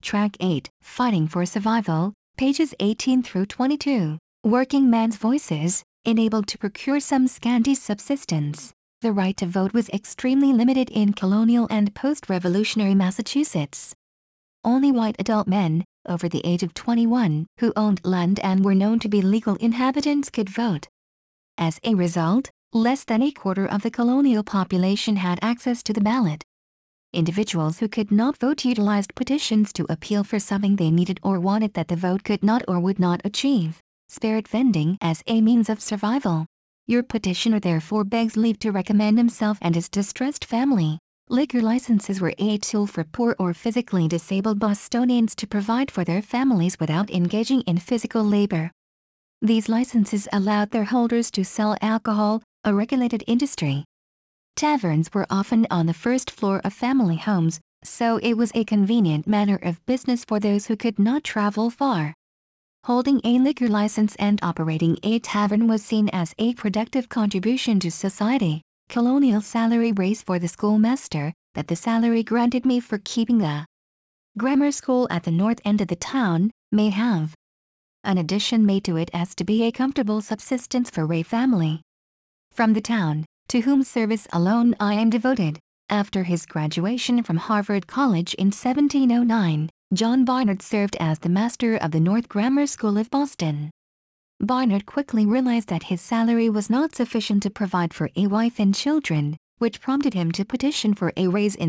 Track 8, Fighting for Survival, pages 18 through 22. Working Man's Voices, enabled to procure some scanty subsistence. The right to vote was extremely limited in colonial and post-revolutionary Massachusetts. Only white adult men, over the age of 21, who owned land and were known to be legal inhabitants could vote. As a result, less than a quarter of the colonial population had access to the ballot. Individuals who could not vote utilized petitions to appeal for something they needed or wanted that the vote could not or would not achieve. Spirit vending as a means of survival. Your petitioner therefore begs leave to recommend himself and his distressed family. Liquor licenses were a tool for poor or physically disabled Bostonians to provide for their families without engaging in physical labor. These licenses allowed their holders to sell alcohol, a regulated industry. Taverns were often on the first floor of family homes, so it was a convenient manner of business for those who could not travel far. Holding a liquor license and operating a tavern was seen as a productive contribution to society. Colonial salary raise for the schoolmaster, that the salary granted me for keeping the grammar school at the north end of the town, may have an addition made to it as to be a comfortable subsistence for a family. From the town, to whom service alone I am devoted. After his graduation from Harvard College in 1709, John Barnard served as the master of the North Grammar School of Boston. Barnard quickly realized that his salary was not sufficient to provide for a wife and children, which prompted him to petition for a raise in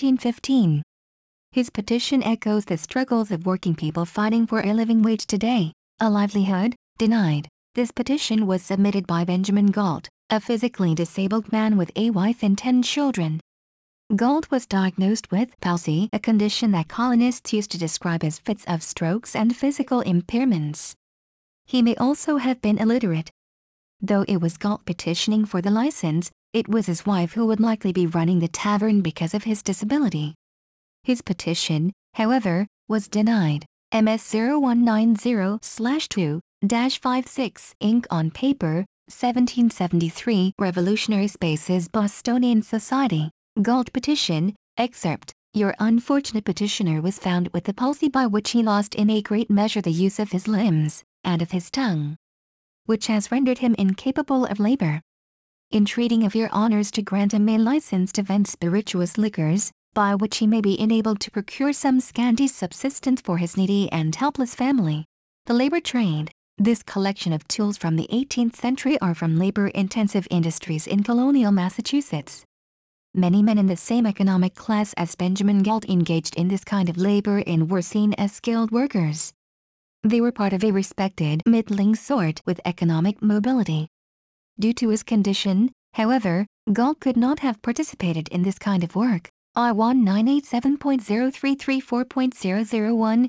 1715. His petition echoes the struggles of working people fighting for a living wage today. A livelihood, denied. This petition was submitted by Benjamin Galt, a physically disabled man with a wife and 10 children. Galt was diagnosed with palsy, a condition that colonists used to describe as fits of strokes and physical impairments. He may also have been illiterate. Though it was Galt petitioning for the license, it was his wife who would likely be running the tavern because of his disability. His petition, however, was denied. MS 0190/2-56 ink on paper, 1773 Revolutionary Spaces Bostonian Society. Galt petition, excerpt. Your unfortunate petitioner was found with the palsy by which he lost in a great measure the use of his limbs, and of his tongue, which has rendered him incapable of labor. Entreating of your honors to grant him a license to vend spirituous liquors, by which he may be enabled to procure some scanty subsistence for his needy and helpless family. The labor trade. This collection of tools from the 18th century are from labor-intensive industries in colonial Massachusetts. Many men in the same economic class as Benjamin Galt engaged in this kind of labor and were seen as skilled workers. They were part of a respected middling sort with economic mobility. Due to his condition, however, Galt could not have participated in this kind of work. I-1987.0334.001,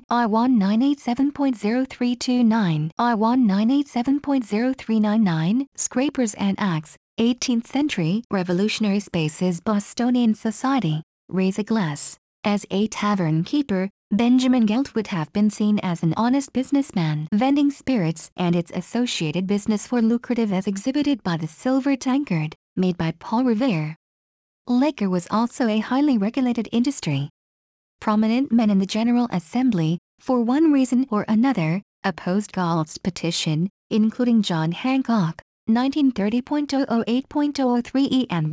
I-1987.0329, I-1987.0399, Scrapers and Axe, 18th Century Revolutionary Spaces Bostonian Society, raise a glass. As a tavern keeper, Benjamin Galt would have been seen as an honest businessman, vending spirits and its associated business for lucrative as exhibited by the silver tankard, made by Paul Revere. Liquor was also a highly regulated industry. Prominent men in the General Assembly, for one reason or another, opposed Galt's petition, including John Hancock, 1930.008.003E and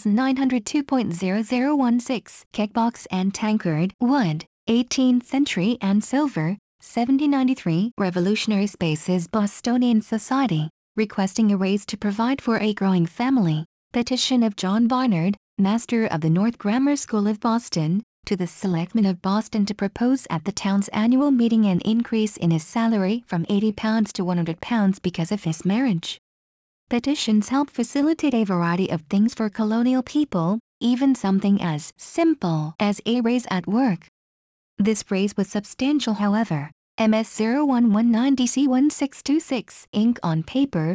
1902.0016, Kegbox and Tankard, Wood, 18th Century and Silver, 1793 Revolutionary Spaces Bostonian Society, requesting a raise to provide for a growing family. Petition of John Barnard, master of the North Grammar School of Boston, to the Selectmen of Boston to propose at the town's annual meeting an increase in his salary from £80 to £100 because of his marriage. Petitions help facilitate a variety of things for colonial people, even something as simple as a raise at work. This raise was substantial, however. MS 0119DC1626 ink on paper,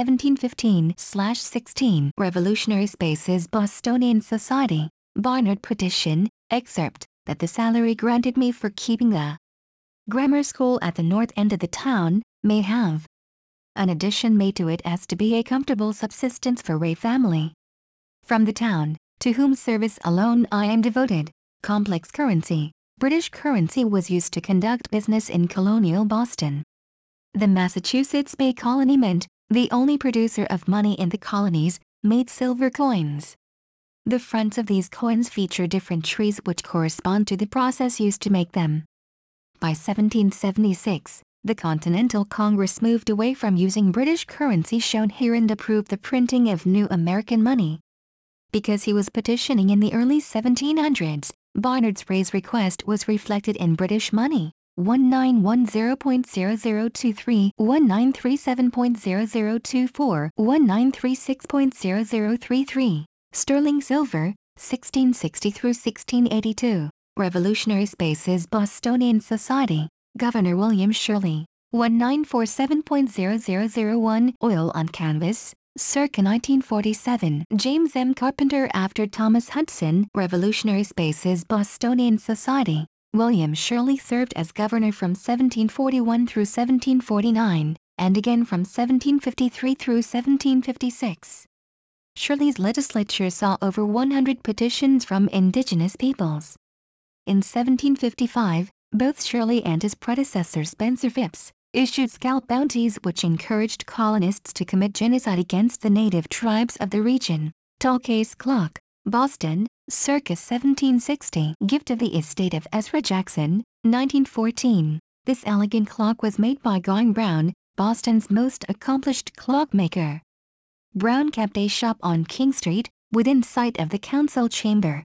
1715/16 Revolutionary Spaces Bostonian Society, Barnard petition, excerpt, that the salary granted me for keeping the grammar school at the north end of the town, may have an addition made to it as to be a comfortable subsistence for a family. From the town, to whom service alone I am devoted. Complex currency. British currency was used to conduct business in colonial Boston. The Massachusetts Bay Colony Mint, the only producer of money in the colonies, made silver coins. The fronts of these coins feature different trees which correspond to the process used to make them. By 1776, the Continental Congress moved away from using British currency shown here and approved the printing of new American money. Because he was petitioning in the early 1700s, Barnard's Ray's request was reflected in British money. 1910.0023, 1937.0024, 1936.0033. Sterling silver, 1660 through 1682. Revolutionary Spaces Bostonian Society, Governor William Shirley. 1947.0001. Oil on canvas, circa 1947. James M. Carpenter after Thomas Hudson. Revolutionary Spaces Bostonian Society. William Shirley served as governor from 1741 through 1749, and again from 1753 through 1756. Shirley's legislature saw over 100 petitions from indigenous peoples. In 1755, both Shirley and his predecessor Spencer Phipps issued scalp bounties which encouraged colonists to commit genocide against the native tribes of the region. Tall Case Clock, Boston, circa 1760. Gift of the estate of Ezra Jackson, 1914. This elegant clock was made by Going Brown, Boston's most accomplished clockmaker. Brown kept a shop on King Street, within sight of the council chamber.